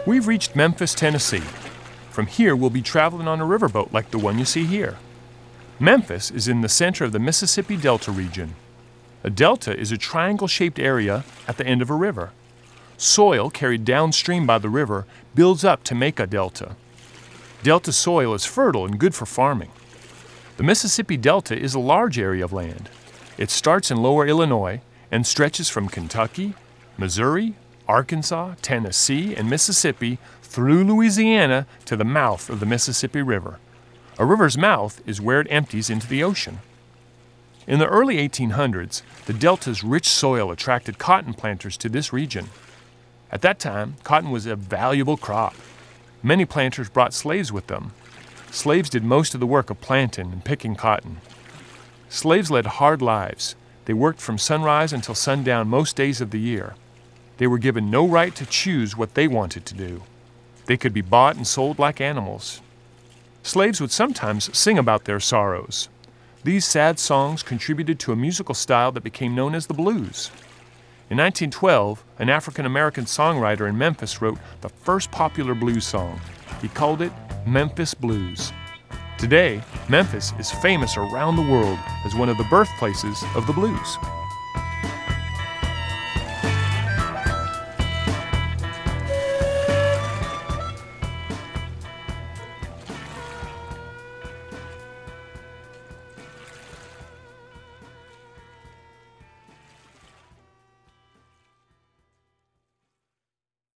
We've reached Memphis, Tennessee. From here, we'll be traveling on a riverboat like the one you see here. Memphis is in the center of the Mississippi Delta region. A delta is a triangle-shaped area at the end of a river. Soil carried downstream by the river builds up to make a delta. Delta soil is fertile and good for farming. The Mississippi Delta is a large area of land. It starts in lower Illinois and stretches from Kentucky, Missouri, Arkansas, Tennessee, and Mississippi through Louisiana to the mouth of the Mississippi River. A river's mouth is where it empties into the ocean. In the early 1800s, the Delta's rich soil attracted cotton planters to this region. At that time, cotton was a valuable crop. Many planters brought slaves with them. Slaves did most of the work of planting and picking cotton. Slaves led hard lives. They worked from sunrise until sundown most days of the year. They were given no right to choose what they wanted to do. They could be bought and sold like animals. Slaves would sometimes sing about their sorrows. These sad songs contributed to a musical style that became known as the blues. In 1912, an African-American songwriter in Memphis wrote the first popular blues song. He called it Memphis Blues. Today, Memphis is famous around the world as one of the birthplaces of the blues.